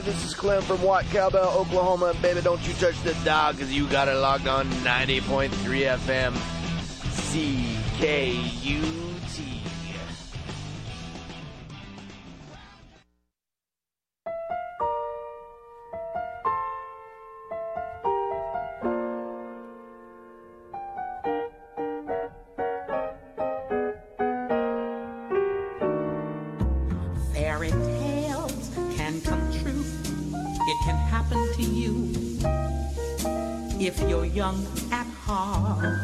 This is Clem from White Cowbell, Oklahoma. And baby, don't you touch the dial, because you got it logged on 90.3 FM CKUT. Fairy tales can come true. It can happen to you if you're young at heart.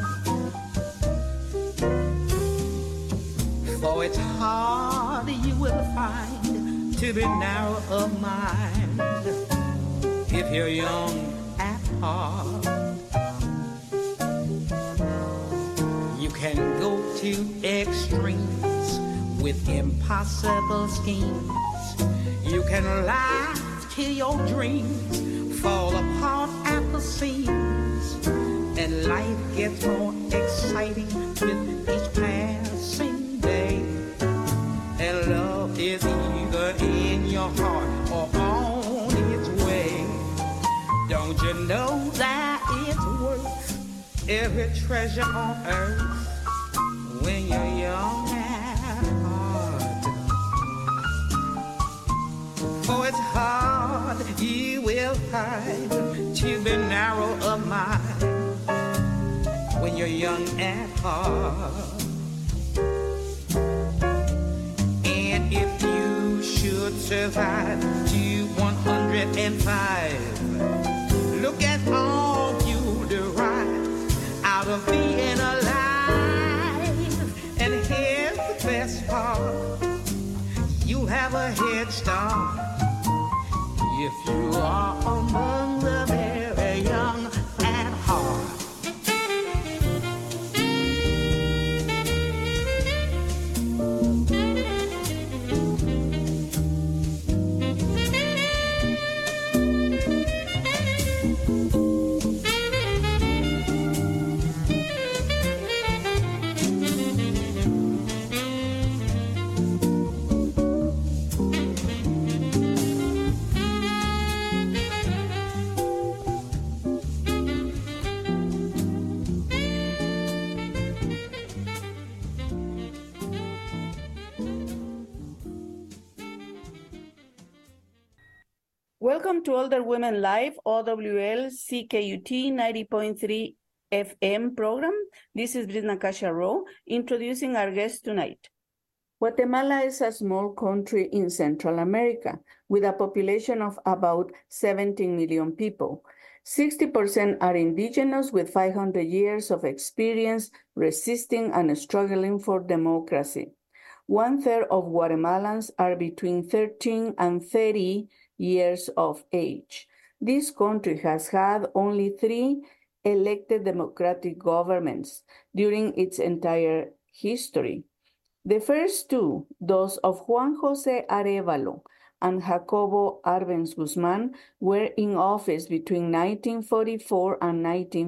For it's hard, you will find, to be narrow of mind if you're young at heart. You can go to extremes with impossible schemes. You can lie till your dreams fall apart at the seams, and life gets more exciting with each passing day. And love is either in your heart or on its way. Don't you know that it's worth every treasure on earth when you're young at heart? For it's hard, you will find, to be narrow of mind when you're young at heart. And if you should survive to 105, look at all you derive out of being alive. And here's the best part: you have a head start if you are among the very young at heart. Welcome to Older Women Live, OWL CKUT 90.3 FM program. This is Britna Kasha Rowe introducing our guest tonight. Guatemala is a small country in Central America with a population of about 17 million people. 60% are indigenous with 500 years of experience resisting and struggling for democracy. 1/3 of Guatemalans are between 13 and 30 years of age. This country has had only 3 elected democratic governments during its entire history. The first 2, those of Juan José Arévalo and Jacobo Arbenz Guzmán, were in office between 1944 and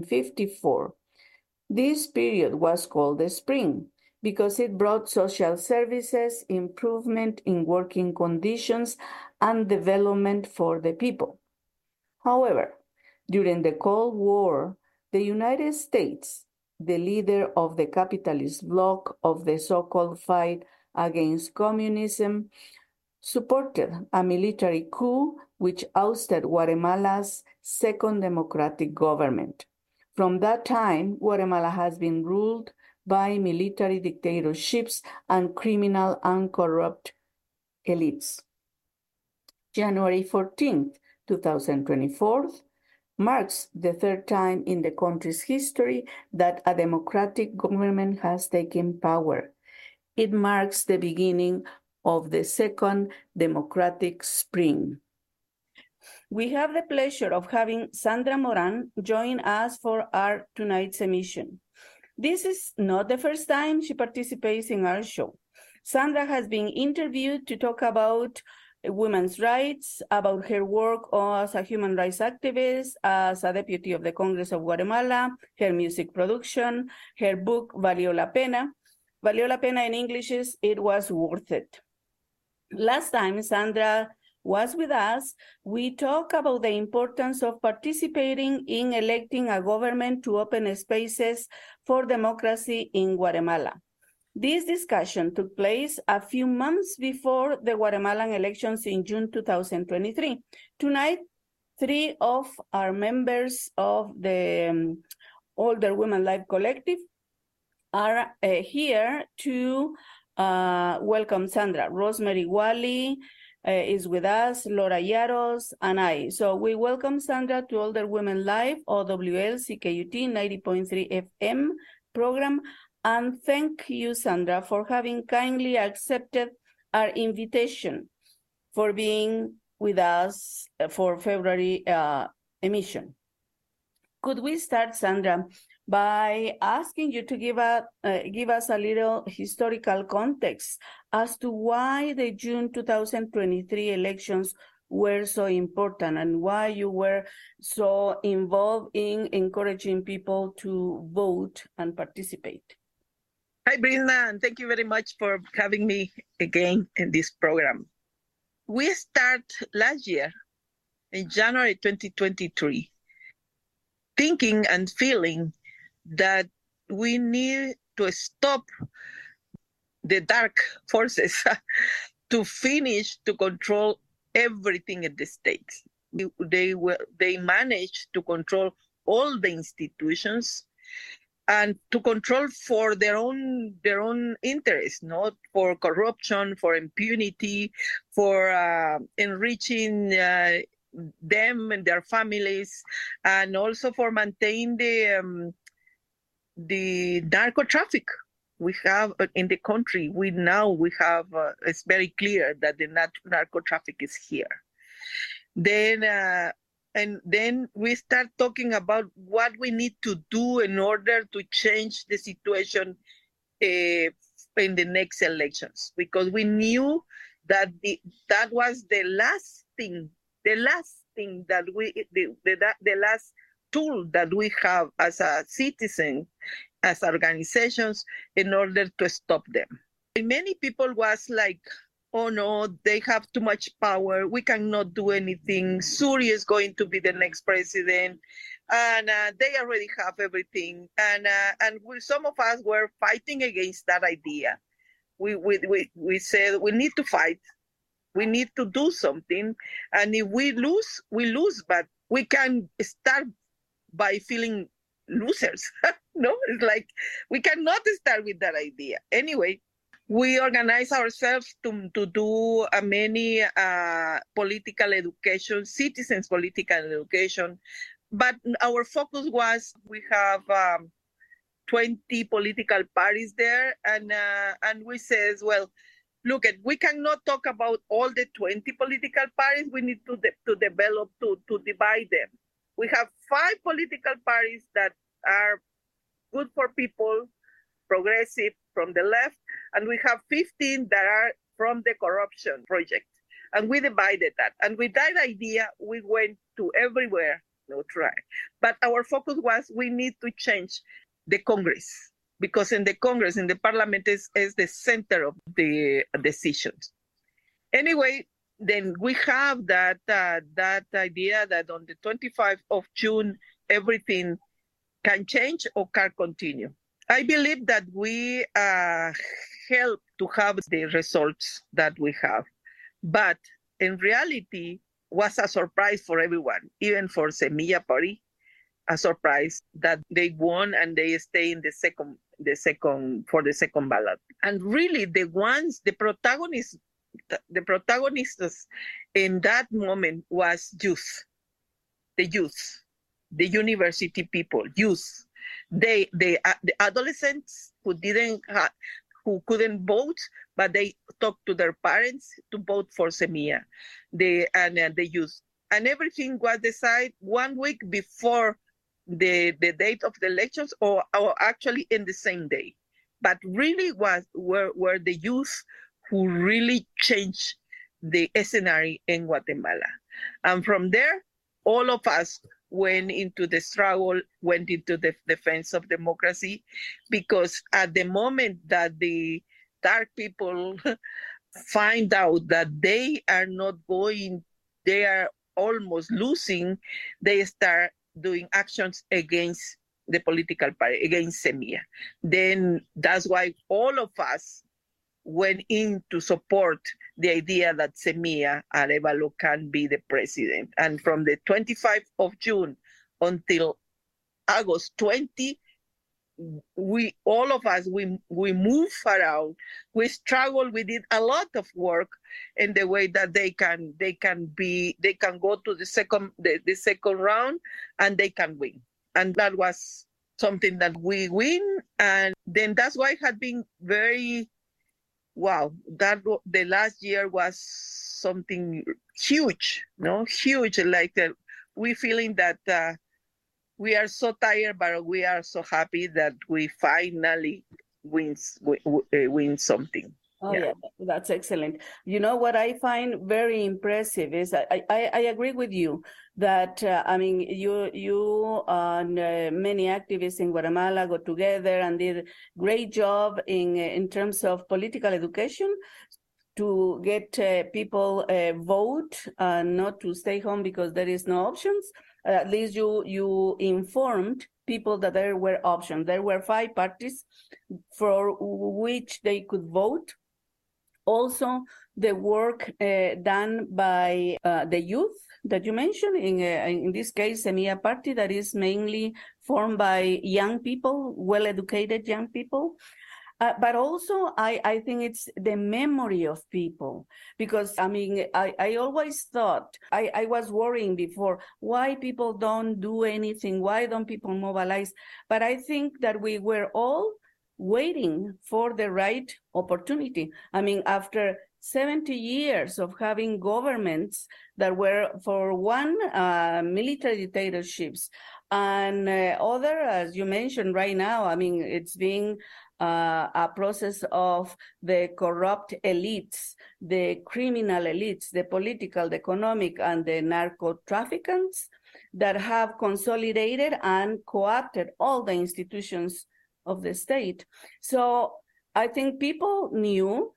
1954. This period was called the Spring because it brought social services, improvement in working conditions, and development for the people. However, during the Cold War, the United States, the leader of the capitalist bloc of the so-called fight against communism, supported a military coup which ousted Guatemala's second democratic government. From that time, Guatemala has been ruled by military dictatorships and criminal and corrupt elites. January 14th, 2024, marks the 3rd time in the country's history that a democratic government has taken power. It marks the beginning of the second democratic spring. We have the pleasure of having Sandra Moran join us for our tonight's emission. This is not the first time she participates in our show. Sandra has been interviewed to talk about women's rights, about her work as a human rights activist, as a deputy of the Congress of Guatemala, her music production, her book, Valió la Pena. Valió la Pena in English is It Was Worth It. Last time, Sandra was with us, we talk about the importance of participating in electing a government to open spaces for democracy in Guatemala. This discussion took place a few months before the Guatemalan elections in June 2023. Tonight, 3 of our members of the Older Women Life Collective are here to welcome Sandra. Rosemary Wally is with us, Laura Yaros, and I. So we welcome Sandra to Older Women Live, OWL CKUT 90.3 FM program. And thank you, Sandra, for having kindly accepted our invitation for being with us for February emission. Could we start, Sandra, by asking you to give us a little historical context as to why the June 2023 elections were so important and why you were so involved in encouraging people to vote and participate? Hi, Brizna, and thank you very much for having me again in this program. We start last year, in January 2023, thinking and feeling that we need to stop the dark forces to finish to control everything in the states. They managed to control all the institutions and to control for their own interests, not for corruption, for impunity, for enriching them and their families, and also for maintaining the narco traffic we have in the country. We have it's very clear that the narco traffic is here. Then we start talking about what we need to do in order to change the situation in the next elections, because we knew that that was the last thing that the last tool that we have as a citizen, as organizations, in order to stop them. And many people was like, oh no, they have too much power, we cannot do anything, Suri is going to be the next president, and they already have everything. And some of us were fighting against that idea. We said we need to fight, we need to do something, and if we lose, we lose, but we can start by feeling losers. No, it's like we cannot start with that idea. Anyway, we organize ourselves to do many political education, citizens political education, but our focus was we have 20 political parties there, and we says, well, look, we cannot talk about all the 20 political parties. We need to develop, to divide them. We have 5 political parties that are good for people, progressive from the left, and we have 15 that are from the corruption project. And we divided that. And with that idea, we went to everywhere, try. But our focus was we need to change the Congress, because in the Congress, in the Parliament, is the center of the decisions. Anyway, then we have that idea that on the 25th of June, everything can change or can continue. I believe that we help to have the results that we have. But in reality, was a surprise for everyone, even for Semilla Party, a surprise that they won and they stay in the second ballot. And really, the protagonists in that moment was the university people, youth. The adolescents who couldn't vote, but they talked to their parents to vote for Semilla, and the youth. And everything was decided 1 week before the date of the elections, or actually in the same day. But really were the youth who really changed the scenario in Guatemala. And from there, all of us went into the struggle, went into the defense of democracy, because at the moment that the dark people find out that they are not going, they are almost losing, they start doing actions against the political party, against Semilla. Then that's why all of us went in to support the idea that Semilla Arevalo can be the president. And from the 25th of June until August 20, we all of us we move around, we struggle, we did a lot of work in the way that they can go to the second round and they can win. And that was something that we win. And then that's why it had been very wow, that the last year was something huge, huge. Like we feeling that we are so tired, but we are so happy that we finally win something. Oh yeah, that's excellent. You know what I find very impressive is I agree with you that I mean you and many activists in Guatemala got together and did great job in terms of political education to get people vote and not to stay home because there is no options. At least you informed people that there were options. There were 5 parties for which they could vote. Also, the work done by the youth that you mentioned, in this case, Semilla Party, that is mainly formed by young people, well-educated young people. But also, I think it's the memory of people, because, I mean, I always thought, I was worrying before, why people don't do anything, why don't people mobilize? But I think that we were all waiting for the right opportunity. I mean, after 70 years of having governments that were, for one, military dictatorships, and other, as you mentioned right now, I mean, it's being a process of the corrupt elites, the criminal elites, the political, the economic, and the narco traffickers that have consolidated and co-opted all the institutions of the state. So I think people knew,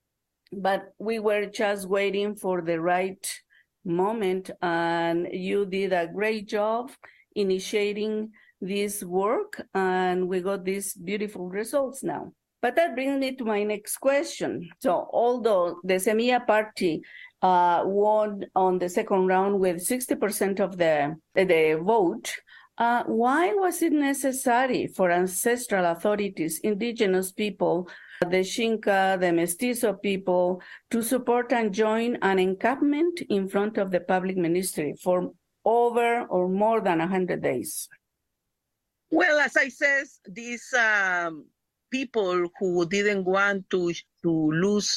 but we were just waiting for the right moment, and you did a great job initiating this work, and we got these beautiful results now. But that brings me to my next question. So although the Semilla Party won on the second round with 60% of the vote, why was it necessary for ancestral authorities, indigenous people, the Xinca, the Mestizo people, to support and join an encampment in front of the public ministry for over or more than 100 days? Well, as I said, these people who didn't want to lose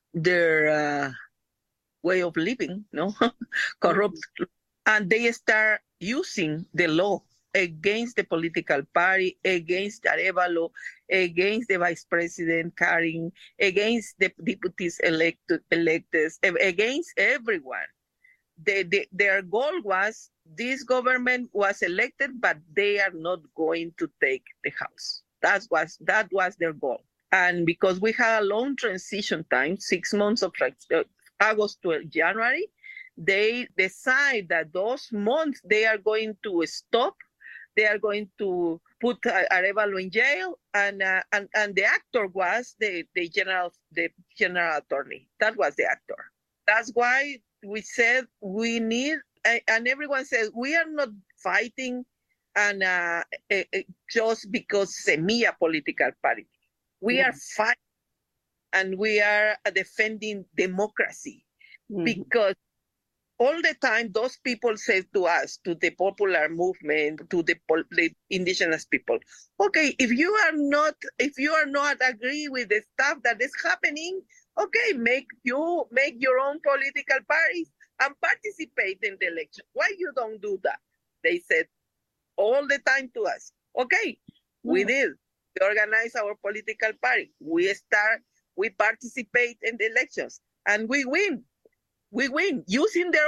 their way of living, corrupt, and they start using the law against the political party, against Arevalo, against the vice president Karin, against the deputies elected, against everyone. Their goal was, this government was elected, but they are not going to take the house. That was their goal. And because we had a long transition time, 6 months of August to January, they decide that those months they are going to stop. They are going to put Arevalo in jail, and the actor was the general attorney. That was the actor. That's why we said we need, and everyone says we are not fighting, and just because Semilla political party, we are fighting, and we are defending democracy, because all the time those people say to us, to the popular movement, to the indigenous people, okay, if you are not agree with the stuff that is happening, okay, make your own political parties and participate in the election. Why you don't do that? They said all the time to us. Okay, we did. We organize our political party. We participate in the elections, and we win. We win using their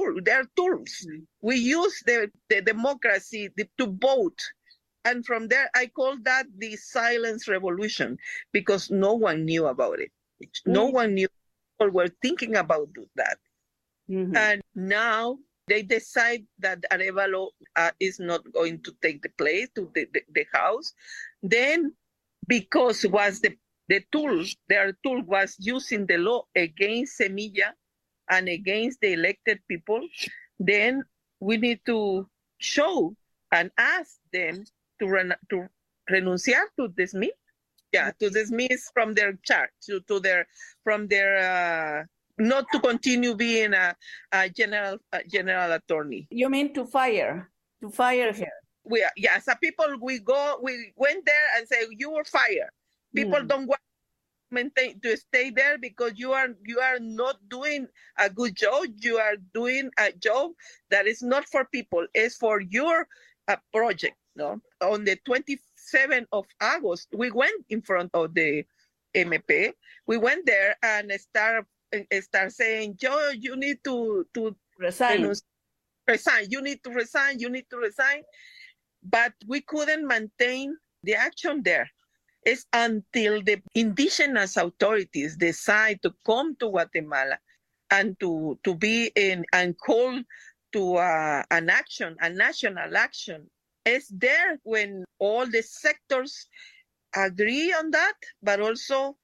tools. We use the democracy to vote. And from there, I call that the silence revolution, because no one knew about it. No one knew people were thinking about that. Mhm. And now they decide that Arevalo is not going to take the place to the house. Then, because was the tool, their tool was using the law against Semilla and against the elected people, then we need to show and ask them to renunciar, to dismiss. Yeah, to dismiss from their charge, from their not to continue being a general attorney. You mean to fire her? As a people, we went there and say you were fired. People don't want to stay there because you are not doing a good job. You are doing a job that is not for people. It's for your project. No, on the 27th of August, we went in front of the MP. We went there and start saying, Joe, you need to resign. Resign. You need to resign. You need to resign. But we couldn't maintain the action there. It's until the indigenous authorities decide to come to Guatemala and to be in and call to an action, a national action. It's there when all the sectors agree on that, but also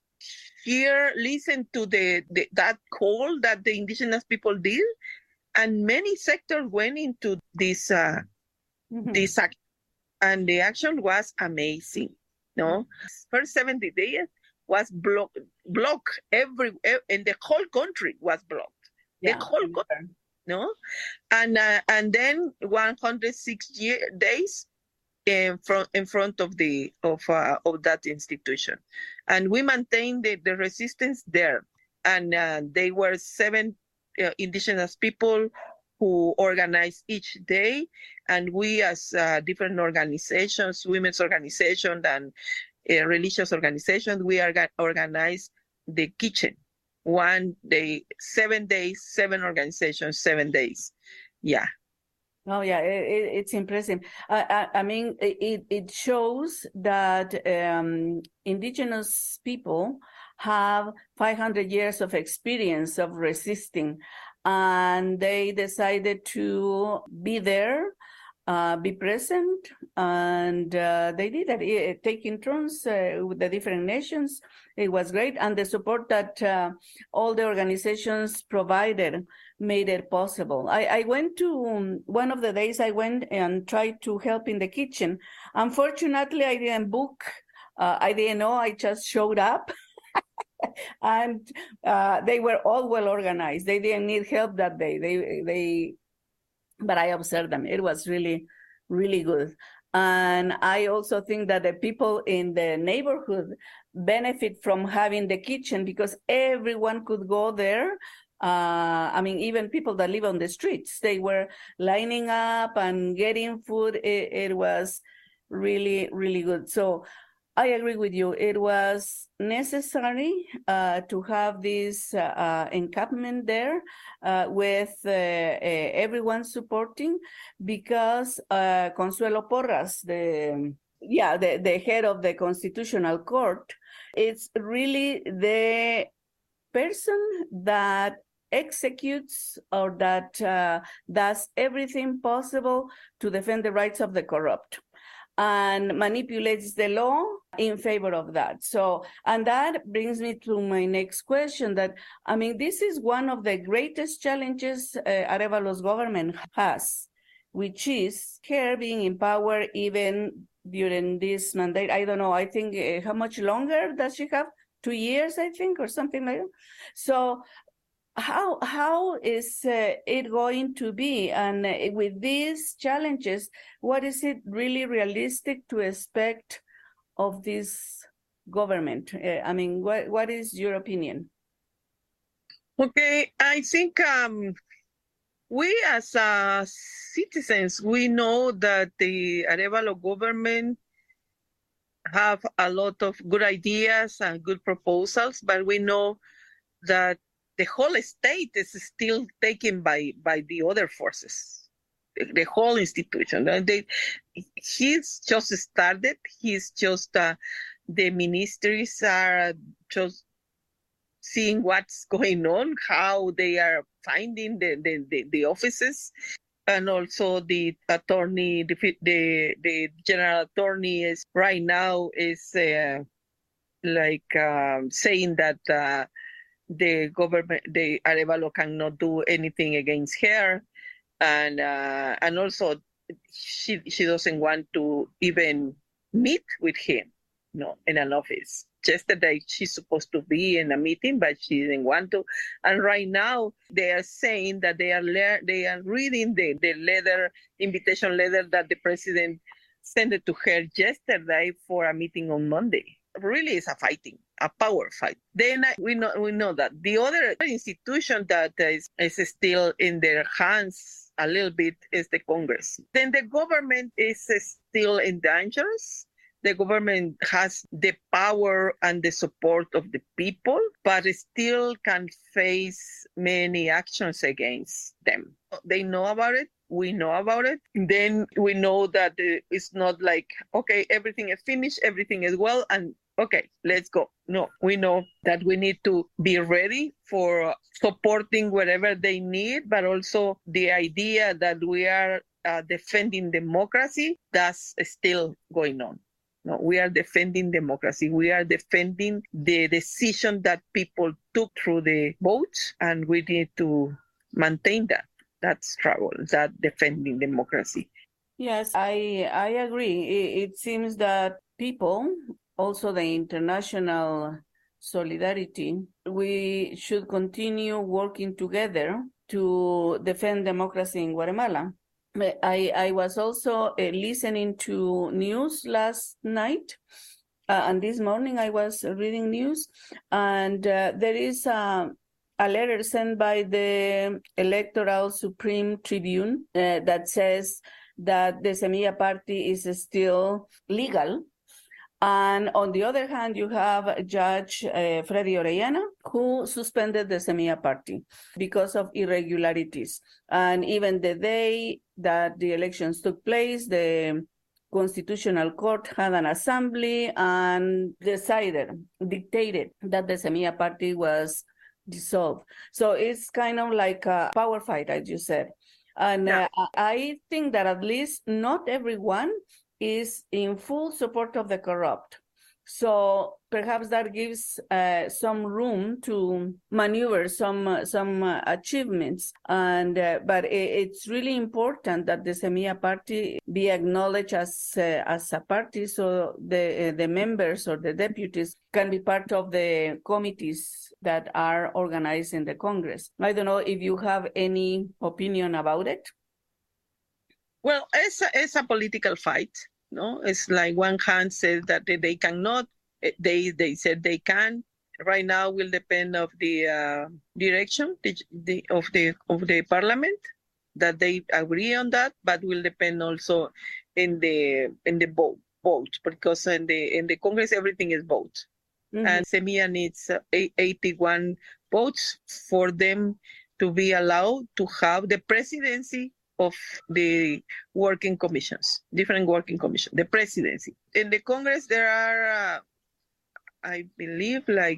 listen to that call that the indigenous people did, and many sectors went into this this action, and the action was amazing. No, first 70 days was blocked every, and the whole country was blocked. Yeah. The whole country. No, and then 106 days in front of that institution, and we maintained the resistance there. And they were 7 indigenous people who organized each day, and we as different organizations, women's organizations and religious organizations, we organized the kitchen. 1 day, 7 days, 7 organizations, 7 days. Yeah. Oh, yeah, it's impressive. I mean, it shows that indigenous people have 500 years of experience of resisting, and they decided to be there, be present, and they did that, taking turns with the different nations. It was great, and the support that all the organizations provided made it possible. I went to, one of the days I went and tried to help in the kitchen. Unfortunately, I didn't book. I didn't know, I just showed up. And they were all well organized. They didn't need help that day. But I observed them. It was really, really good. And I also think that the people in the neighborhood benefit from having the kitchen, because everyone could go there. I mean, even people that live on the streets, they were lining up and getting food. It was really, really good. So I agree with you. It was necessary to have this encampment there with everyone supporting, because Consuelo Porras, the head of the Constitutional Court, it's really the person that executes or that does everything possible to defend the rights of the corrupt and manipulates the law in favor of that. So, and that brings me to my next question, that, I mean, this is one of the greatest challenges Arevalo's government has, which is her being in power even during this mandate. I don't know, I think, how much longer does she have? 2 years, I think, or something like that. So how is it going to be? And with these challenges, what is it really realistic to expect of this government? I mean, what is your opinion? Okay, I think we as citizens, we know that the Arevalo government have a lot of good ideas and good proposals, but we know that the whole state is still taken by the other forces, the whole institution. He's just started. He's just the ministries are just seeing what's going on, how they are finding the offices. And also the attorney, the general attorney is right now is saying that the government, the Arevalo cannot do anything against her, and also she doesn't want to even meet with him, in an office. Yesterday she's supposed to be in a meeting, but she didn't want to. And right now they are saying that they are reading the invitation letter that the president sent it to her yesterday for a meeting on Monday. Really, it's a power fight. Then we know that the other institution that is still in their hands a little bit is the Congress. Then the government is still in danger. The government has the power and the support of the people, but it still can face many actions against them. They know about it. We know about it. Then we know that it's not like, okay, everything is finished, everything is well, and okay, let's go. No, we know that we need to be ready for supporting whatever they need, but also the idea that we are defending democracy, that's still going on. No, we are defending democracy. We are defending the decision that people took through the votes, and we need to maintain that struggle, that defending democracy. Yes, I agree. It seems that people, also the international solidarity, we should continue working together to defend democracy in Guatemala. I was also listening to news last night, and this morning I was reading news, and there is a letter sent by the Electoral Supreme Tribune that says that the Semilla Party is still legal. And on the other hand, you have Judge Freddy Orellana, who suspended the Semilla Party because of irregularities. And even the day that the elections took place, the Constitutional Court had an assembly and dictated that the Semilla Party was dissolved. So it's kind of like a power fight, as you said. And I think that at least not everyone is in full support of the corrupt. So perhaps that gives some room to maneuver some achievements. And but it's really important that the Semilla Party be acknowledged as a party, so the members or the deputies can be part of the committees that are organized in the Congress. I don't know if you have any opinion about it. Well, it's a political fight. No, it's like one hand says that they cannot. They said they can. Right now, will depend of the direction of the parliament that they agree on that, but will depend also in the vote, because in the Congress everything is vote, and Semilla needs 81 votes for them to be allowed to have the presidency of the working commissions, different working commissions, the presidency. In the Congress, there are, I believe, like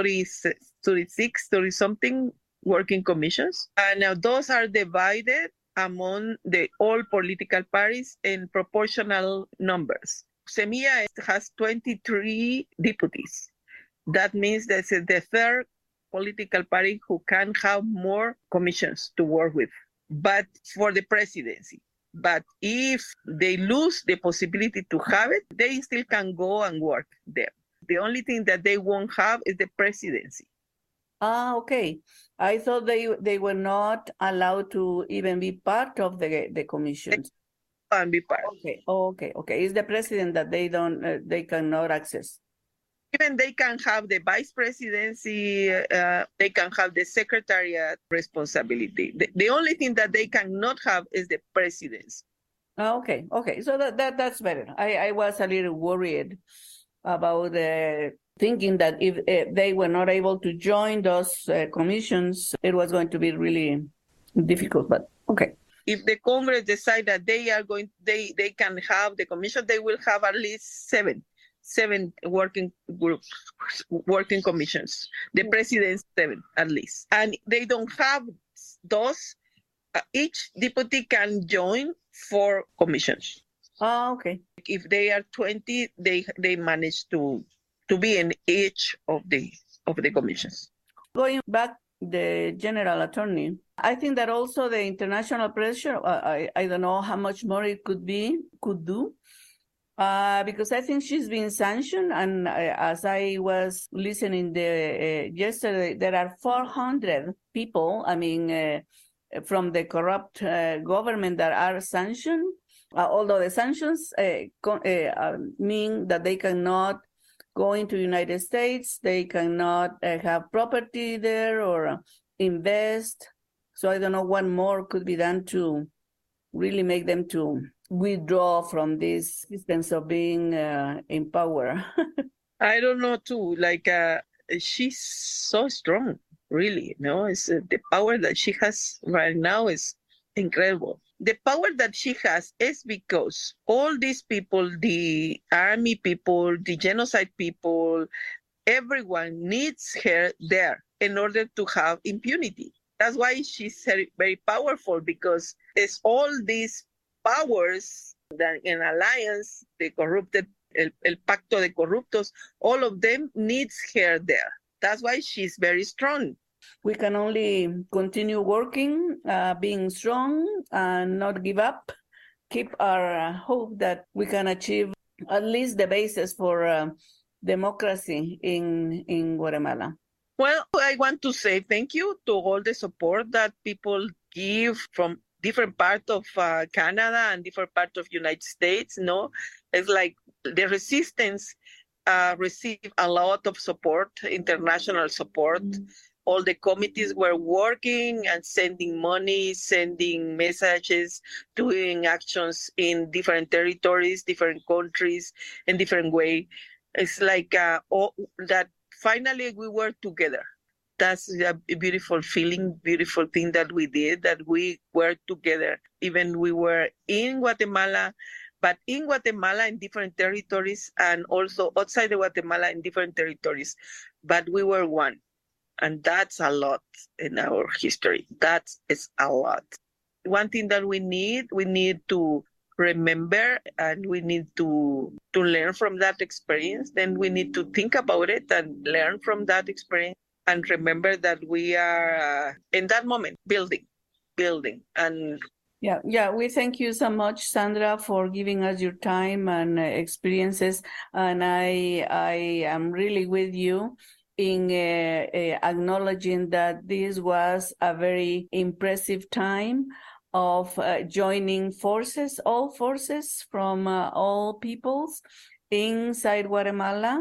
36, 30-something working commissions. And now those are divided among all political parties in proportional numbers. Semilla has 23 deputies. That means that's the third political party who can have more commissions to work with, but for the presidency. But if they lose the possibility to have it, they still can go and work there. The only thing that they won't have is the presidency. Okay. I thought they were not allowed to even be part of the commissions. They can be part. Okay. It's the president that they cannot access. Even they can have the vice presidency, they can have the secretariat responsibility. The only thing that they cannot have is the presidency. Okay. So that's better. I was a little worried about thinking that if they were not able to join those commissions, it was going to be really difficult. But okay. If the Congress decide that they can have the commission, they will have at least 7 working groups, working commissions. The president's 7 at least. And they don't have those. Each deputy can join 4 commissions. Oh, okay. If they are 20, they manage to be in each of the commissions. Going back, the general attorney, I think that also the international pressure, I don't know how much more it could do, because I think she's been sanctioned. And as I was listening yesterday, there are 400 people, from the corrupt government that are sanctioned, although the sanctions mean that they cannot go into the United States, they cannot have property there or invest. So I don't know what more could be done to really make them to withdraw from this systems of being in power. I don't know too, she's so strong, really, it's the power that she has right now is incredible. The power that she has is because all these people, the army people, the genocide people, everyone needs her there in order to have impunity. That's why she's very powerful, because it's all these powers that in alliance, the corrupted, el Pacto de Corruptos, all of them needs her there. That's why she's very strong. We can only continue working, being strong, and not give up. Keep our hope that we can achieve at least the basis for democracy in Guatemala. Well, I want to say thank you to all the support that people give from different parts of Canada and different parts of United States. It's like the resistance received a lot of support, international support. All the committees were working and sending money, sending messages, doing actions in different territories, different countries, in different way. It's like that finally we were together. That's a beautiful feeling, beautiful thing that we did, that we were together. Even we were in Guatemala, but in Guatemala in different territories, and also outside of Guatemala in different territories. But we were one. And that's a lot in our history. That is a lot. One thing that we need to remember, and we need to learn from that experience. Then we need to think about it and learn from that experience, and remember that we are in that moment building. And yeah, we thank you so much, Sandra, for giving us your time and experiences. And I am really with you in acknowledging that this was a very impressive time of joining forces, all forces from all peoples inside Guatemala.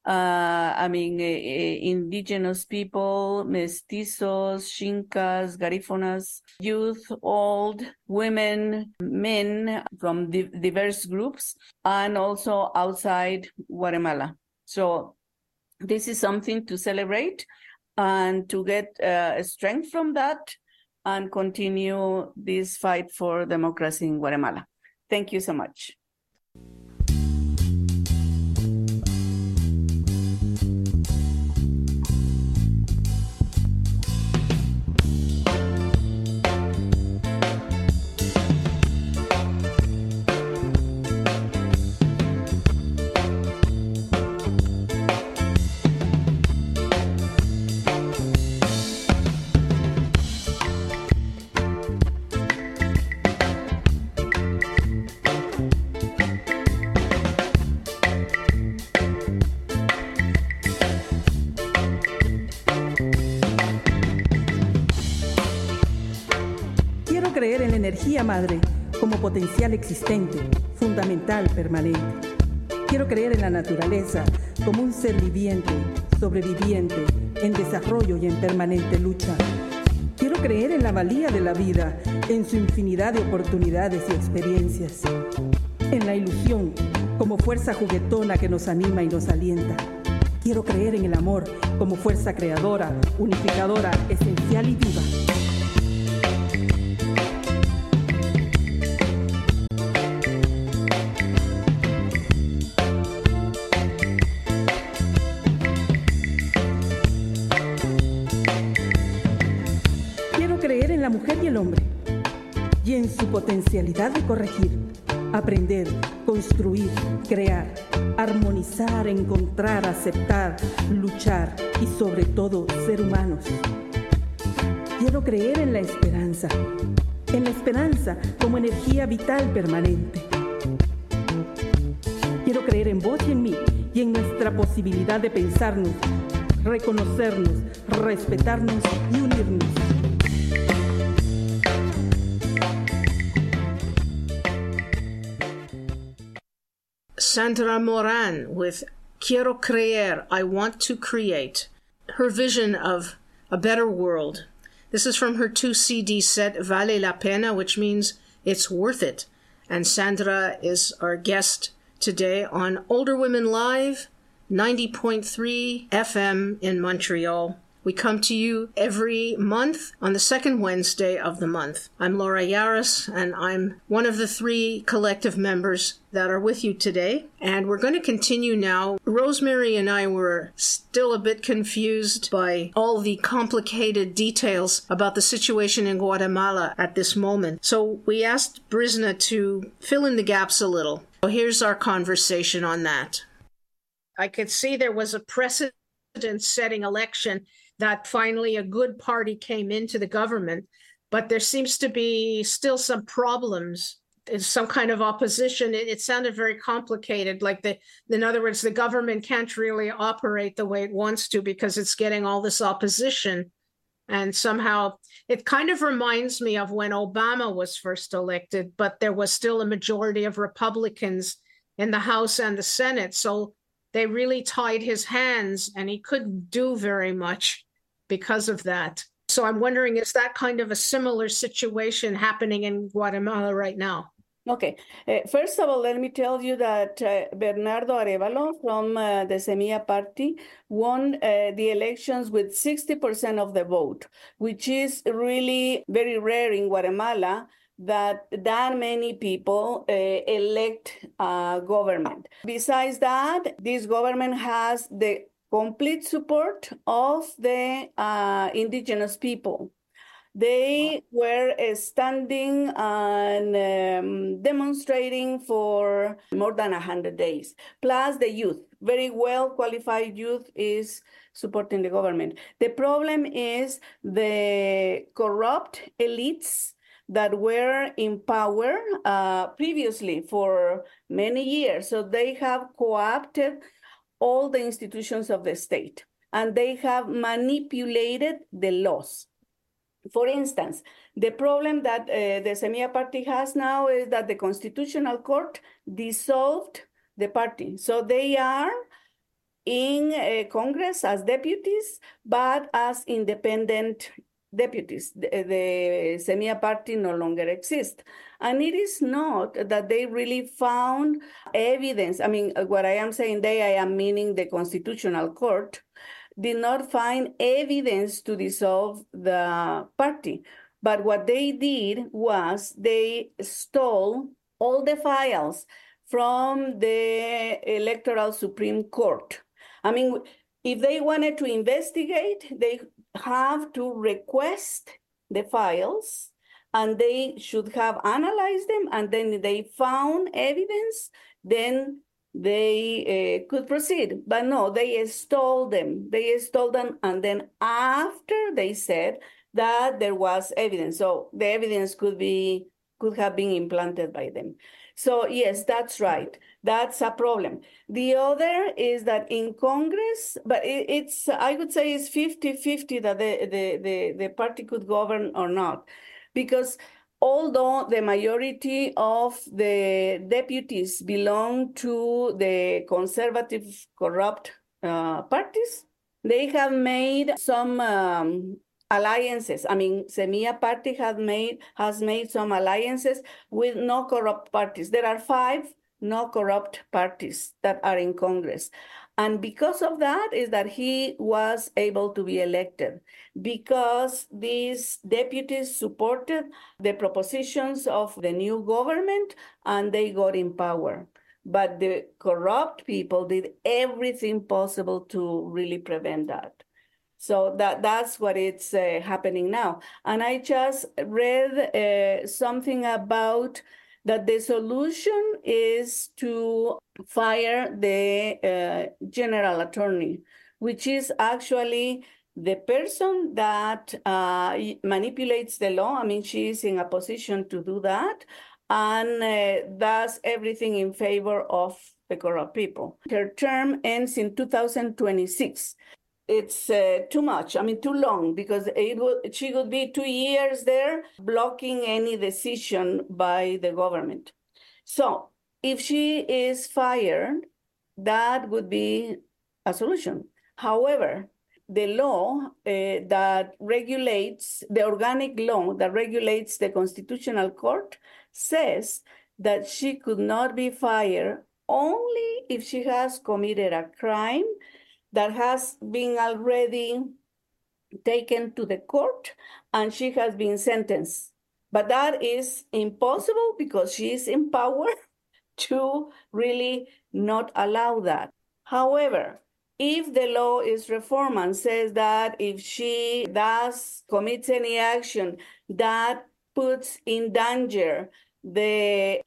Indigenous people, mestizos, Xincas, Garífonas, youth, old, women, men from diverse groups, and also outside Guatemala. So this is something to celebrate and to get strength from that and continue this fight for democracy in Guatemala. Thank you so much. Creer en la energía madre como potencial existente, fundamental, permanente. Quiero creer en la naturaleza como un ser viviente, sobreviviente, en desarrollo y en permanente lucha. Quiero creer en la valía de la vida, en su infinidad de oportunidades y experiencias. En la ilusión como fuerza juguetona que nos anima y nos alienta. Quiero creer en el amor como fuerza creadora, unificadora, esencial y viva. potencialidad de corregir, aprender, construir, crear, armonizar, encontrar, aceptar, luchar y sobre todo ser humanos. Quiero creer en la esperanza como energía vital permanente. Quiero creer en vos y en mí y en nuestra posibilidad de pensarnos, reconocernos, respetarnos y unirnos. Sandra Moran with Quiero Creer, I Want to Create, her vision of a better world. This is from her 2-CD set, Vale la Pena, which means it's worth it. And Sandra is our guest today on Older Women Live, 90.3 FM in Montreal. We come to you every month on the second Wednesday of the month. I'm Laura Yaris, and I'm one of the 3 collective members that are with you today. And we're going to continue now. Rosemary and I were still a bit confused by all the complicated details about the situation in Guatemala at this moment. So we asked Brizna to fill in the gaps a little. So here's our conversation on that. I could see there was a precedent-setting election that finally a good party came into the government, but there seems to be still some problems, some kind of opposition. It sounded very complicated, like in other words, the government can't really operate the way it wants to because it's getting all this opposition. And somehow it kind of reminds me of when Obama was first elected, but there was still a majority of Republicans in the House and the Senate. So they really tied his hands and he couldn't do very much because of that. So I'm wondering, is that kind of a similar situation happening in Guatemala right now? Okay. First of all, let me tell you that Bernardo Arevalo from the Semilla Party won the elections with 60% of the vote, which is really very rare in Guatemala that many people elect a government. Besides that, this government has the complete support of the indigenous people. They were standing and demonstrating for more than 100 days. Plus the youth, very well qualified youth is supporting the government. The problem is the corrupt elites that were in power previously for many years. So they have co-opted all the institutions of the state, and they have manipulated the laws. For instance, the problem that the Semilla Party has now is that the Constitutional Court dissolved the party. So they are in Congress as deputies, but as independent deputies. The Semilla Party no longer exists. And it is not that they really found evidence. I mean, what I am saying I am meaning the Constitutional Court, did not find evidence to dissolve the party. But what they did was they stole all the files from the Electoral Supreme Court. I mean, if they wanted to investigate, they have to request the files and they should have analyzed them, and then they found evidence, then they could proceed. But no, they stole them. And then after they said that there was evidence. So the evidence could have been implanted by them. So yes, that's right. That's a problem. The other is that in Congress, but it's I would say it's 50-50 that the party could govern or not. Because although the majority of the deputies belong to the conservative, corrupt parties, they have made some alliances. I mean, Semilla Party has made some alliances with no corrupt parties. There are 5 no corrupt parties that are in Congress. And because of that is that he was able to be elected, because these deputies supported the propositions of the new government and they got in power. But the corrupt people did everything possible to really prevent that. So that's what it's happening now. And I just read something about that the solution is to fire the general attorney, which is actually the person that manipulates the law. I mean, she is in a position to do that and does everything in favor of the corrupt people. Her term ends in 2026. It's too much, I mean, too long, because she would be 2 years there blocking any decision by the government. So if she is fired, that would be a solution. However, the law that regulates, the organic law that regulates the Constitutional Court says that she could not be fired only if she has committed a crime that has been already taken to the court and she has been sentenced. But that is impossible because she is in power to really not allow that. However, if the law is reformed and says that if she commits any action that puts in danger the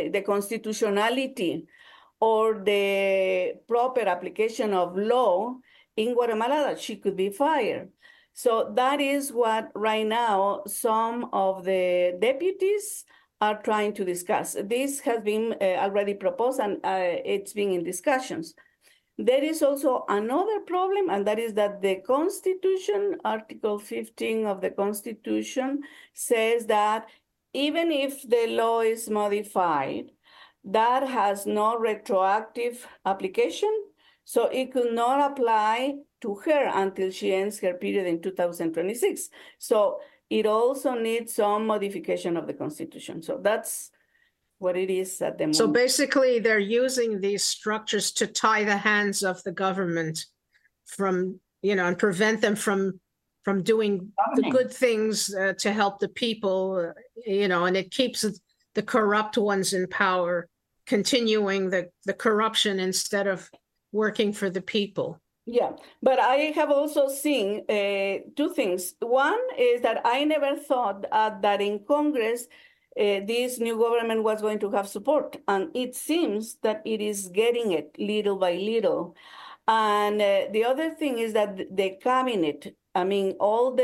constitutionality or the proper application of law in Guatemala, that she could be fired. So that is what right now some of the deputies are trying to discuss. This has been already proposed and it's been in discussions. There is also another problem, and that is that the Constitution, Article 15 of the Constitution, says that even if the law is modified, that has no retroactive application, so it could not apply to her until she ends her period in 2026. So it also needs some modification of the Constitution. So that's what it is at the moment. So basically, they're using these structures to tie the hands of the government from, and prevent them from doing the good things to help the people, and it keeps the corrupt ones in power, continuing the corruption instead of working for the people. Yeah, but I have also seen two things. One is that I never thought that in Congress, this new government was going to have support. And it seems that it is getting it little by little. And the other thing is that the cabinet, I mean, all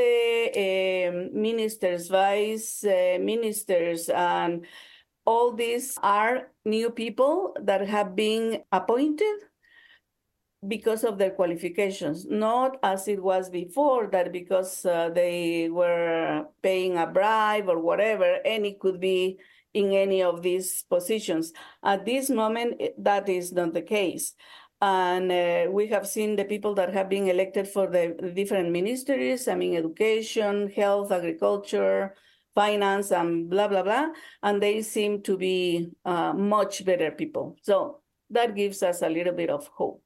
the ministers, vice ministers, and all these are new people that have been appointed because of their qualifications, not as it was before, that because they were paying a bribe or whatever, any could be in any of these positions. At this moment, that is not the case. And we have seen the people that have been elected for the different ministries, I mean, education, health, agriculture, finance, and blah, blah, blah. And they seem to be much better people. So that gives us a little bit of hope.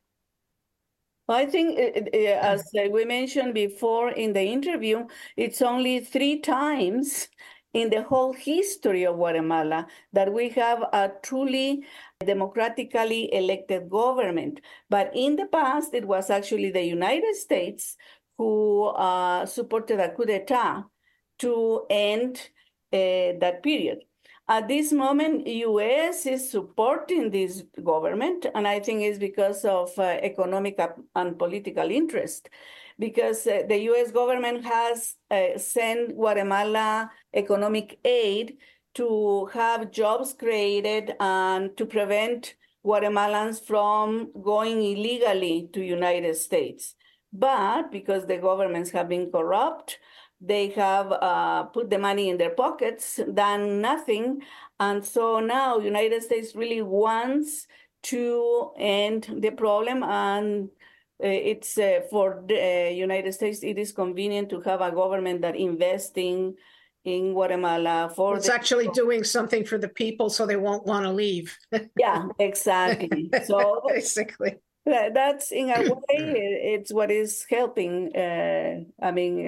I think, as we mentioned before in the interview, it's only 3 times in the whole history of Guatemala that we have a truly democratically elected government. But in the past, it was actually the United States who supported a coup d'etat to end that period. At this moment, U.S. is supporting this government, and I think it's because of economic and political interest, because the U.S. government has sent Guatemala economic aid to have jobs created and to prevent Guatemalans from going illegally to United States. But because the governments have been corrupt, they have put the money in their pockets, done nothing. And so now United States really wants to end the problem. And it's for the United States, it is convenient to have a government that invests in Guatemala. It's actually doing something for the people so they won't want to leave. Yeah, exactly. So basically. That's in a way, it's what is helping,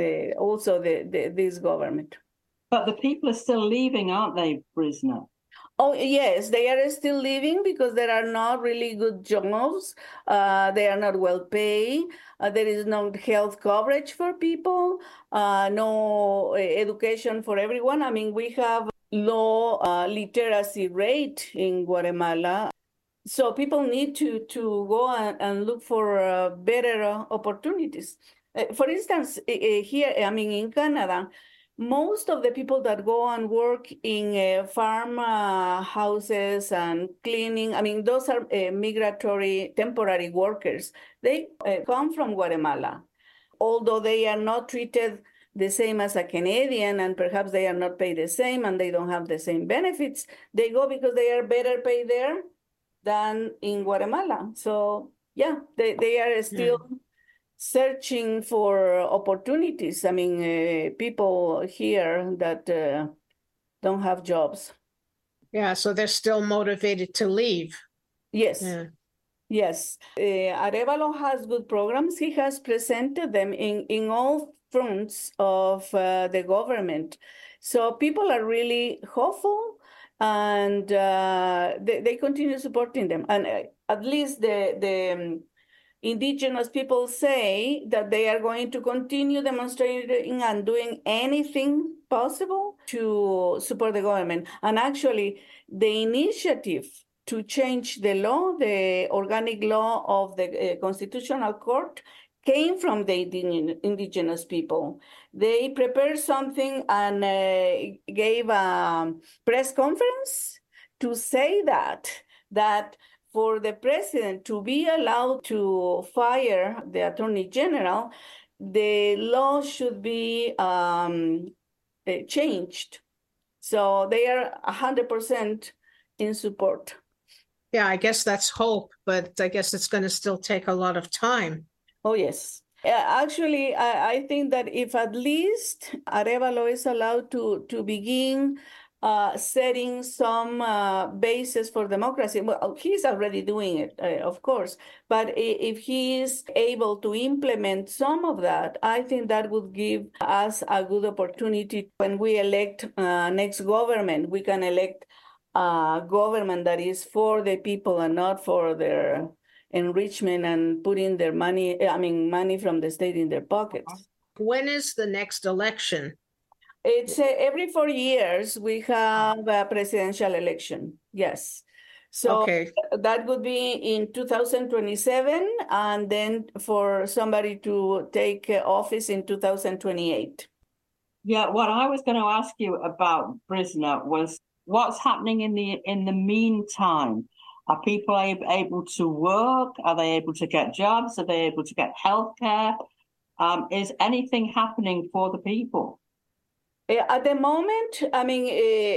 also this government. But the people are still leaving, aren't they, Brizna? Oh, yes, they are still living because there are not really good jobs. They are not well paid. There is no health coverage for people, no education for everyone. I mean, we have low literacy rate in Guatemala. So people need to go and look for better opportunities. For instance, here, I mean, in Canada, most of the people that go and work in farm houses and cleaning, I mean, those are migratory temporary workers. They come from Guatemala, although they are not treated the same as a Canadian, and perhaps they are not paid the same and they don't have the same benefits. They go because they are better paid there than in Guatemala. So yeah, they are still searching for opportunities. I mean, people here that don't have jobs. Yeah, so they're still motivated to leave. Yes. Yeah. Yes. Arevalo has good programs. He has presented them in all fronts of the government. So people are really hopeful, and they continue supporting them. And at least the indigenous people say that they are going to continue demonstrating and doing anything possible to support the government. And actually, the initiative to change the law, the organic law of the Constitutional Court, came from the indigenous people. They prepared something and gave a press conference to say that for the president to be allowed to fire the attorney general, the law should be changed. So they are 100% in support. Yeah, I guess that's hope, but I guess it's going to still take a lot of time. Oh, yes. Actually, I think that if at least Arevalo is allowed to begin setting some basis for democracy. Well, he's already doing it, of course. But if he is able to implement some of that, I think that would give us a good opportunity when we elect next government. We can elect a government that is for the people and not for their enrichment and putting their money from the state in their pockets. When is the next election? It's every 4 years we have a presidential election. Yes. So okay. That would be in 2027, and then for somebody to take office in 2028. Yeah, what I was going to ask you about, Brizna, was what's happening in the meantime? Are people able to work? Are they able to get jobs? Are they able to get healthcare? Is anything happening for the people? At the moment, I mean,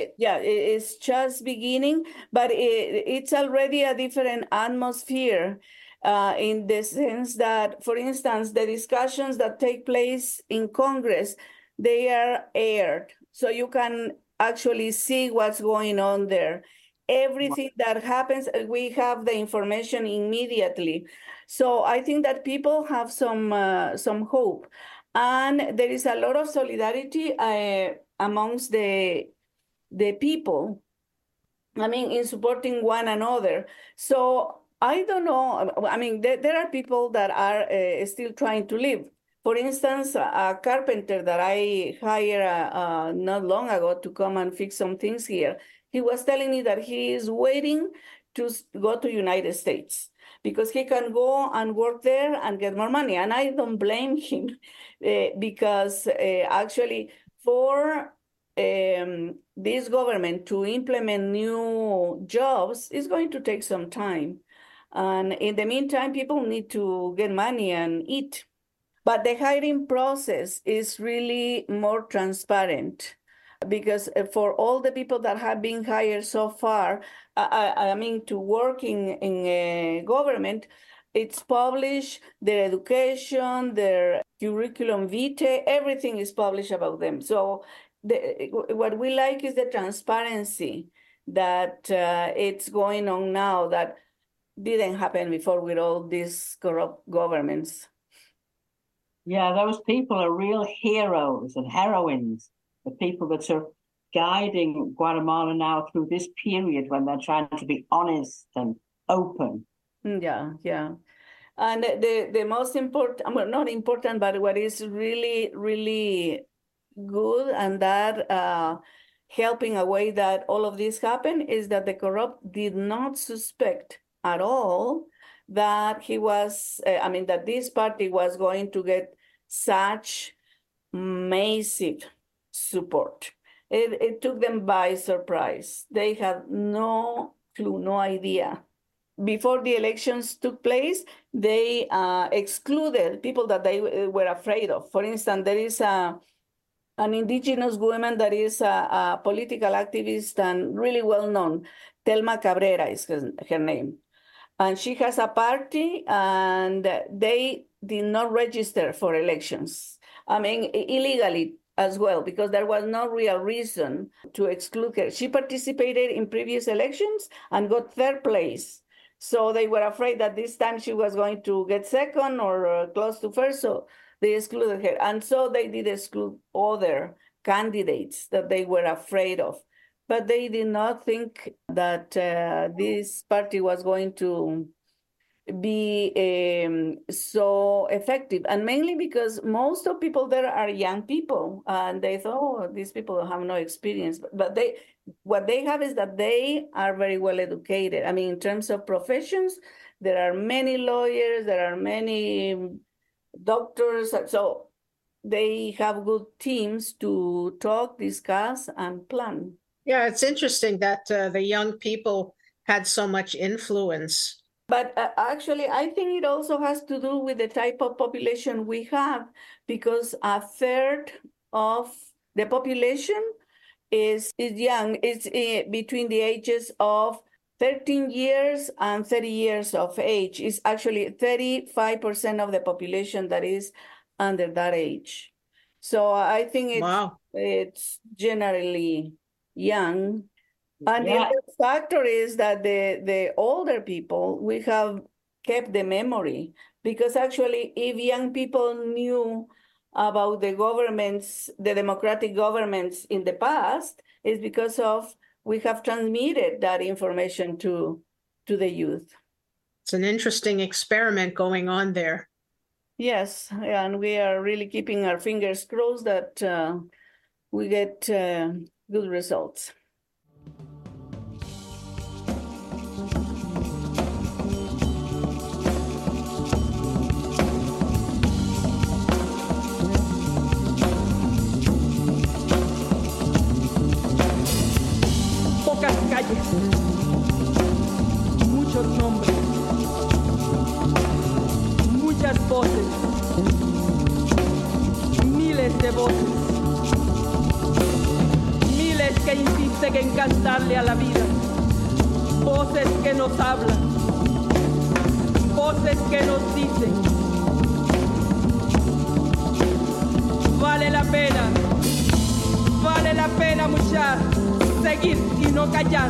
it's just beginning, but it's already a different atmosphere in the sense that, for instance, the discussions that take place in Congress, they are aired. So you can actually see what's going on there. Everything that happens, we have the information immediately. So I think that people have some hope. And there is a lot of solidarity amongst the people, I mean, in supporting one another. So I don't know. I mean, there are people that are still trying to live. For instance, a carpenter that I hired not long ago to come and fix some things here, he was telling me that he is waiting to go to United States because he can go and work there and get more money. And I don't blame him because actually for this government to implement new jobs is going to take some time. And in the meantime, people need to get money and eat. But the hiring process is really more transparent because for all the people that have been hired so far, I mean, to work in government, it's published, their education, their curriculum vitae, everything is published about them. So what we like is the transparency that it's going on now that didn't happen before with all these corrupt governments. Yeah, those people are real heroes and heroines, the people that are guiding Guatemala now through this period when they're trying to be honest and open. Yeah. And the most important, well, not important, but what is really, really good and that helping away that all of this happened is that the corrupt did not suspect at all that that this party was going to get such massive support. It took them by surprise. They had no clue, no idea. Before the elections took place, they excluded people that they were afraid of. For instance, there is an indigenous woman that is a political activist and really well known. Thelma Cabrera is her name. And she has a party and they did not register for elections. Illegally as well, because there was no real reason to exclude her. She participated in previous elections and got third place. So they were afraid that this time she was going to get second or close to first, so they excluded her. And so they did exclude other candidates that they were afraid of. But they did not think that this party was going to be so effective. And mainly because most of people there are young people. And they thought, oh, these people have no experience. But what they have is that they are very well educated. In terms of professions, there are many lawyers, there are many doctors. So they have good teams to talk, discuss, and plan. Yeah, it's interesting that the young people had so much influence. But actually, I think it also has to do with the type of population we have, because a third of the population is young. It's between the ages of 13 years and 30 years of age. It's actually 35% of the population that is under that age. So I think it's generally young. And the other factor is that the older people, we have kept the memory, because actually if young people knew about the governments, the democratic governments in the past, it's because we have transmitted that information to the youth. It's an interesting experiment going on there. Yes, and we are really keeping our fingers crossed that we get good results. Pocas calles, muchos nombres, muchas voces, miles de voces, miles que insisten en cantarle a la vida, voces que nos hablan, voces que nos dicen, vale la pena muchachos, seguir y no callar.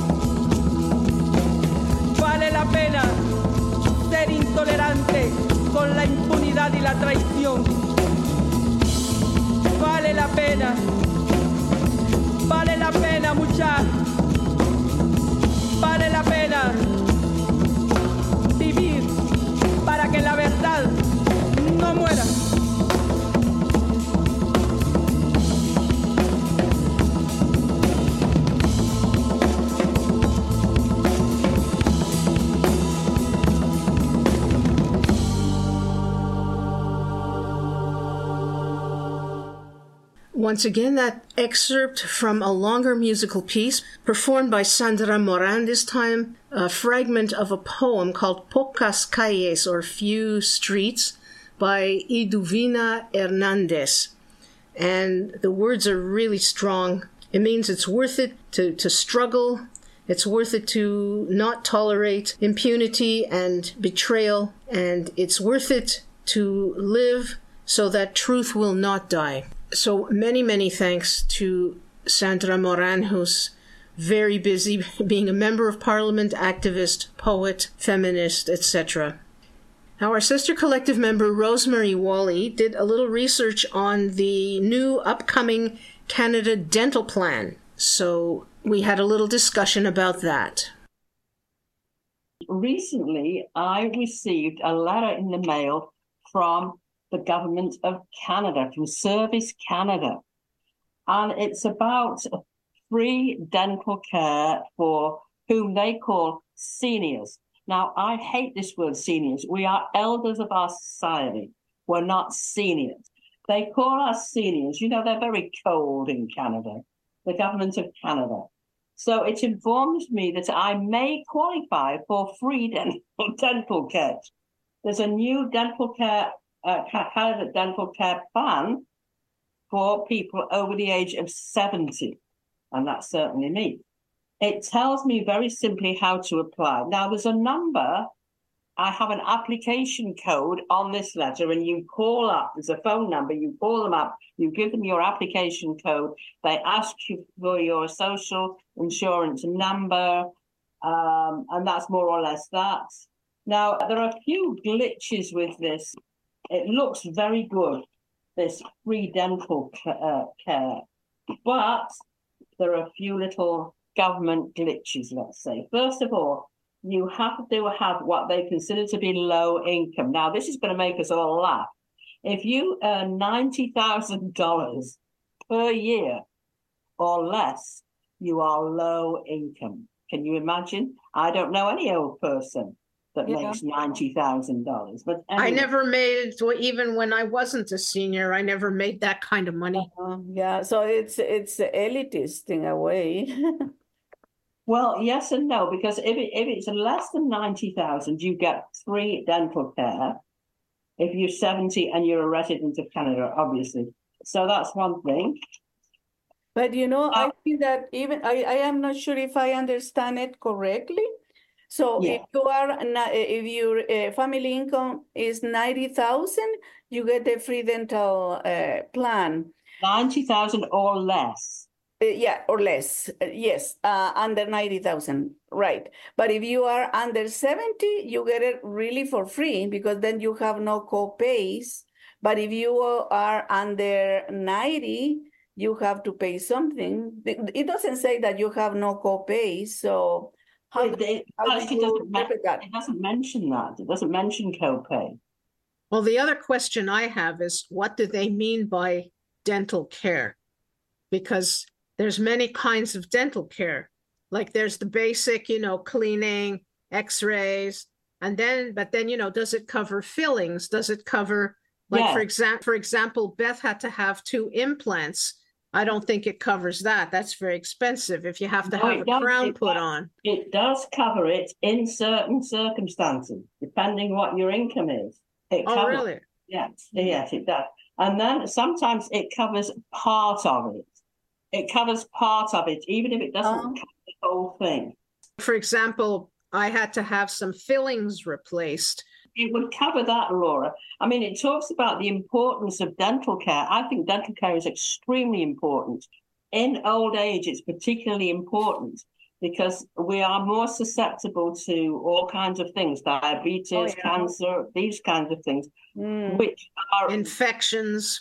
Vale la pena ser intolerante con la impunidad y la traición. Vale la pena muchachos. Vale la pena vivir para que la verdad no muera. Once again, that excerpt from a longer musical piece performed by Sandra Moran, this time a fragment of a poem called Pocas Calles, or Few Streets, by Iduvina Hernandez. And the words are really strong. It means it's worth it to struggle. It's worth it to not tolerate impunity and betrayal. And it's worth it to live so that truth will not die. So many thanks to Sandra Moran, who's very busy being a member of parliament, activist, poet, feminist, etc. Now, our sister collective member, Rosemary Wally, did a little research on the new upcoming Canada Dental Plan. So we had a little discussion about that. Recently, I received a letter in the mail from the government of Canada, from Service Canada. And it's about free dental care for whom they call seniors. Now, I hate this word seniors. We are elders of our society. We're not seniors. They call us seniors. You know, they're very cold in Canada, the government of Canada. So it informs me that I may qualify for free dental care. There's a new dental care, Canada Dental Care Plan for people over the age of 70, and that's certainly me. It tells me very simply how to apply. Now, there's a number. I have an application code on this letter, and you call up. There's a phone number. You call them up. You give them your application code. They ask you for your social insurance number, and that's more or less that. Now, there are a few glitches with this. It looks very good, this free dental care, but there are a few little government glitches, let's say. First of all, you have to have what they consider to be low income. Now, this is going to make us all laugh. If you earn $90,000 per year or less, you are low income. Can you imagine? I don't know any old person that makes $90,000. But anyway. I never made it, even when I wasn't a senior, I never made that kind of money. Yeah, so it's elitist in a way. Well, yes and no, because if it's less than 90,000, you get free dental care. If you're 70 and you're a resident of Canada, obviously. So that's one thing. But you know, I think that even I am not sure if I understand it correctly. So if your family income is 90,000, you get a free dental plan. 90,000 or less. Or less. Yes, under 90,000, right. But if you are under 70, you get it really for free because then you have no co-pays. But if you are under 90, you have to pay something. It doesn't say that you have no co-pays, so it doesn't mention that. It doesn't mention co-pay. Well, the other question I have is, what do they mean by dental care? Because there's many kinds of dental care. Like there's the basic, cleaning, x-rays, but then, does it cover fillings? Does it cover, for example, Beth had to have 2 implants. I don't think it covers that. That's very expensive if you have to have a crown put on. It does cover it in certain circumstances, depending what your income is. Really? Yes, it does. And then sometimes it covers part of it. It covers part of it, even if it doesn't cover the whole thing. For example, I had to have some fillings replaced. It would cover that, Laura. I mean, it talks about the importance of dental care. I think dental care is extremely important. In old age, it's particularly important because we are more susceptible to all kinds of things, diabetes, cancer, these kinds of things, which are infections,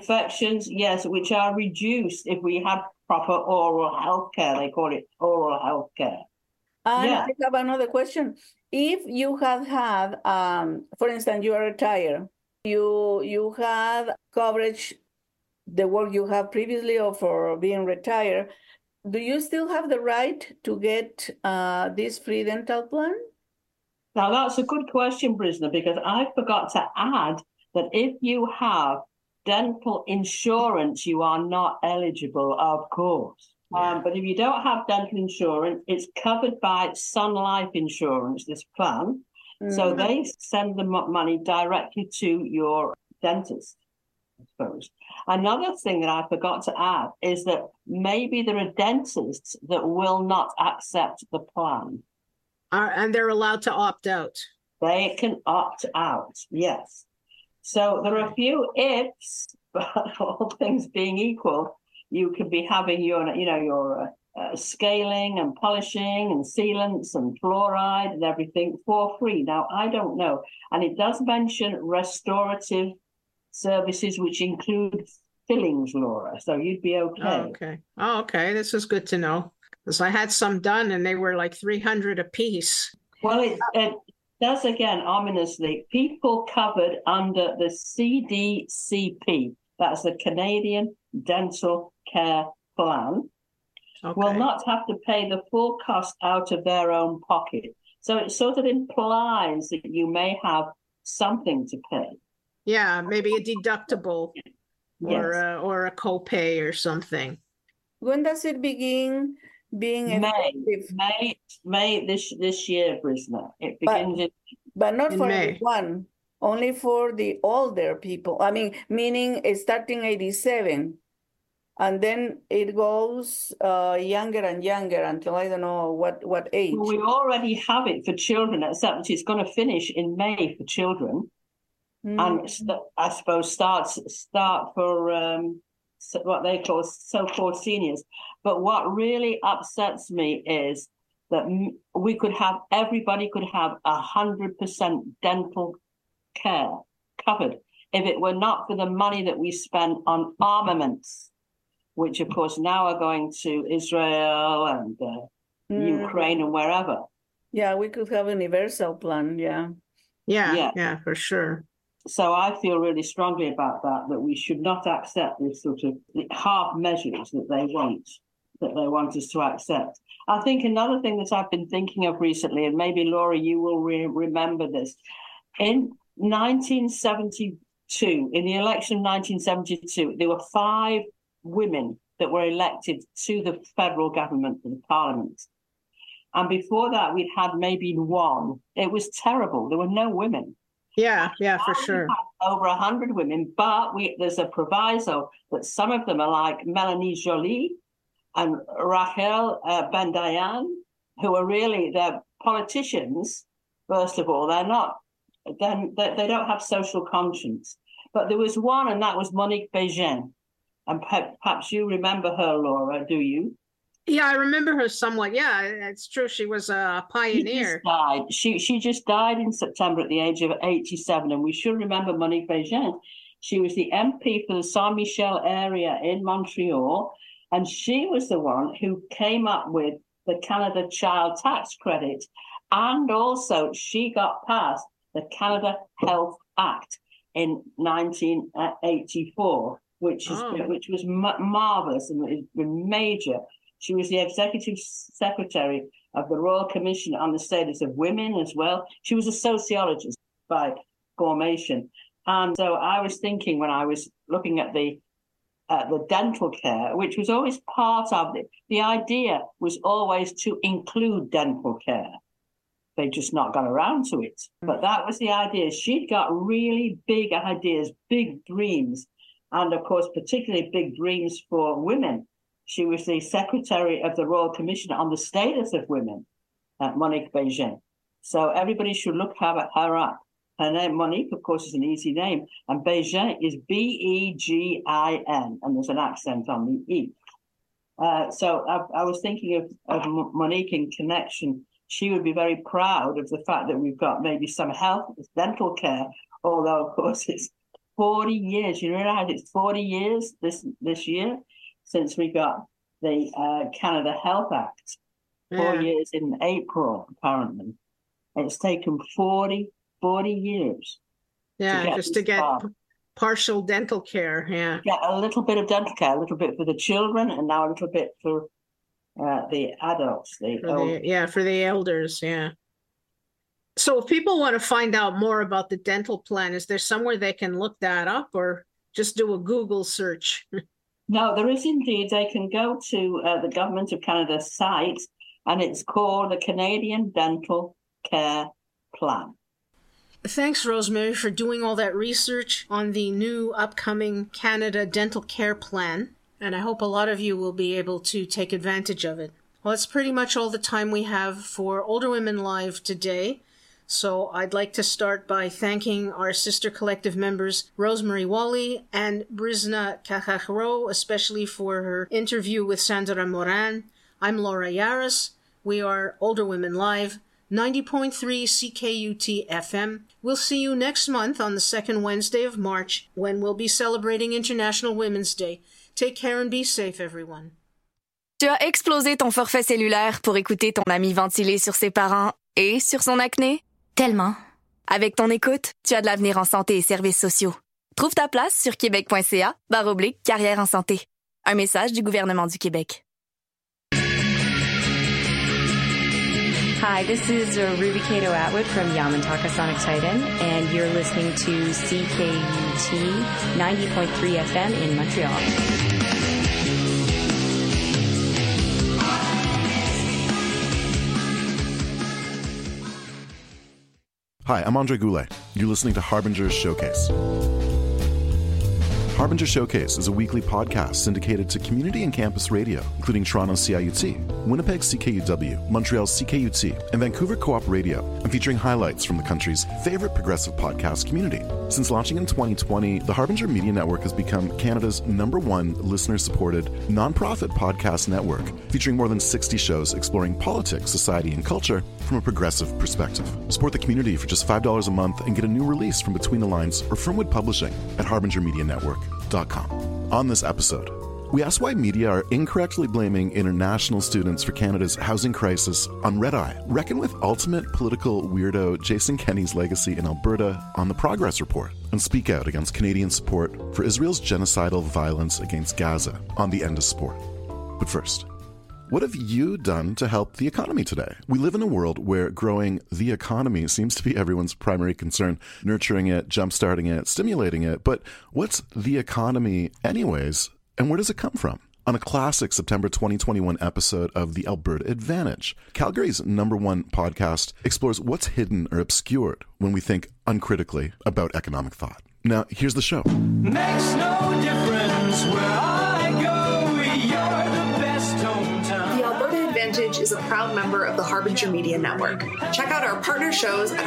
yes, which are reduced if we have proper oral health care. They call it oral health care. And I have another question. If you have had, for instance, you are retired, you had coverage, the work you have previously or for being retired, do you still have the right to get this free dental plan? Now, that's a good question, Brisna, because I forgot to add that if you have dental insurance, you are not eligible, of course. But if you don't have dental insurance, it's covered by Sun Life Insurance, this plan. So they send the money directly to your dentist, I suppose. Another thing that I forgot to add is that maybe there are dentists that will not accept the plan. And they're allowed to opt out. They can opt out, yes. So there are a few ifs, but all things being equal, you could be having your scaling and polishing and sealants and fluoride and everything for free. Now, I don't know. And it does mention restorative services, which include fillings, Laura. So you'd be okay. Oh, okay. Oh, okay. This is good to know. Because I had some done and they were like 300 a piece. Well, it does again, ominously, people covered under the CDCP, that's the Canadian Dental Care Plan, will not have to pay the full cost out of their own pocket. So it sort of implies that you may have something to pay. Yeah, maybe a deductible or a copay or something. When does it begin being effective? May this year, Brisna. It begins but not in for May. everyone, only for the older people. I mean, meaning starting 87. And then it goes younger and younger until I don't know what age. Well, we already have it for children, except it's going to finish in May for children. And I suppose start for what they call so-called seniors. But what really upsets me is that everybody could have 100% dental care covered if it were not for the money that we spend on armaments, which of course now are going to Israel and Ukraine and wherever. Yeah, we could have a universal plan, Yeah, for sure. So I feel really strongly about that we should not accept this sort of half measures that they want us to accept. I think another thing that I've been thinking of recently, and maybe Laura, you will remember this, in 1972, in the election of 1972, there were 5 women that were elected to the federal government, to the parliament. And before that, we'd had maybe 1. It was terrible. There were no women. Yeah, for sure. Over 100 women, but there's a proviso that some of them are like Melanie Joly and Rachel Ben-Dayan, who are really, they're politicians, first of all. They don't have social conscience. But there was one, and that was Monique Bégin. And perhaps you remember her, Laura, do you? Yeah, I remember her somewhat. Yeah, it's true. She was a pioneer. She just died in September at the age of 87. And we should remember Monique Bégin. She was the MP for the Saint-Michel area in Montreal. And she was the one who came up with the Canada Child Tax Credit. And also she got passed the Canada Health Act in 1984, which was marvelous and it's been major. She was the executive secretary of the Royal Commission on the Status of Women as well. She was a sociologist by formation. And so I was thinking when I was looking at the dental care, which was always part of it, the idea was always to include dental care. They just not got around to it. But that was the idea. She'd got really big ideas, big dreams, and of course, particularly big dreams for women. She was the secretary of the Royal Commission on the Status of Women, Monique Bégin. So everybody should look her up. Her name, Monique, of course, is an easy name, and Bégin is Begin, and there's an accent on the E. So I was thinking of Monique in connection. She would be very proud of the fact that we've got maybe some health, dental care, although, of course, it's 40 years. You realize it's 40 years this year since we got the Canada Health Act. 4 years in April, apparently. It's taken 40 years. Yeah, just to get partial dental care. Yeah. Get a little bit of dental care, a little bit for the children, and now a little bit for the adults. For the elders. Yeah. So if people want to find out more about the dental plan, is there somewhere they can look that up or just do a Google search? No, there is indeed. They can go to the Government of Canada's site, and it's called the Canadian Dental Care Plan. Thanks, Rosemary, for doing all that research on the new upcoming Canada Dental Care Plan, and I hope a lot of you will be able to take advantage of it. Well, that's pretty much all the time we have for Older Women Live today. So I'd like to start by thanking our sister collective members, Rosemary Wally and Brisna Cajajro, especially for her interview with Sandra Moran. I'm Laura Yaras. We are Older Women Live. 90.3 CKUT FM. We'll see you next month on the second Wednesday of March when we'll be celebrating International Women's Day. Take care and be safe, everyone. Tu as explosé ton forfait cellulaire pour écouter ton ami ventiler sur ses parents et sur son acné? Tellement. Avec ton écoute, tu as de l'avenir en santé et services sociaux. Trouve ta place sur québec.ca/carrière en santé. Un message du gouvernement du Québec. Hi, this is Ruby Kato Atwood from Yamantaka Sonic Titan, and you're listening to CKUT 90.3 FM in Montreal. Hi, I'm Andre Goulet. You're listening to Harbinger's Showcase. Harbinger Showcase is a weekly podcast syndicated to community and campus radio, including Toronto CIUT, Winnipeg CKUW, Montreal CKUT, and Vancouver Co-op Radio, and featuring highlights from the country's favorite progressive podcast community. Since launching in 2020, the Harbinger Media Network has become Canada's #1 listener-supported, nonprofit podcast network, featuring more than 60 shows exploring politics, society, and culture from a progressive perspective. Support the community for just $5 a month and get a new release from Between the Lines or Firmwood Publishing at harbingermedianetwork.com. On this episode, we ask why media are incorrectly blaming international students for Canada's housing crisis on Red Eye, reckon with ultimate political weirdo Jason Kenney's legacy in Alberta on the Progress Report, and speak out against Canadian support for Israel's genocidal violence against Gaza on The End of Sport. But first, what have you done to help the economy today? We live in a world where growing the economy seems to be everyone's primary concern, nurturing it, jumpstarting it, stimulating it. But what's the economy anyways, and where does it come from? On a classic September 2021 episode of The Alberta Advantage, Calgary's #1 podcast explores what's hidden or obscured when we think uncritically about economic thought. Now, here's the show. Makes no difference where I go, you're the best hometown. The Alberta Advantage is a proud member of the Harbinger Media Network. Check out our partner shows at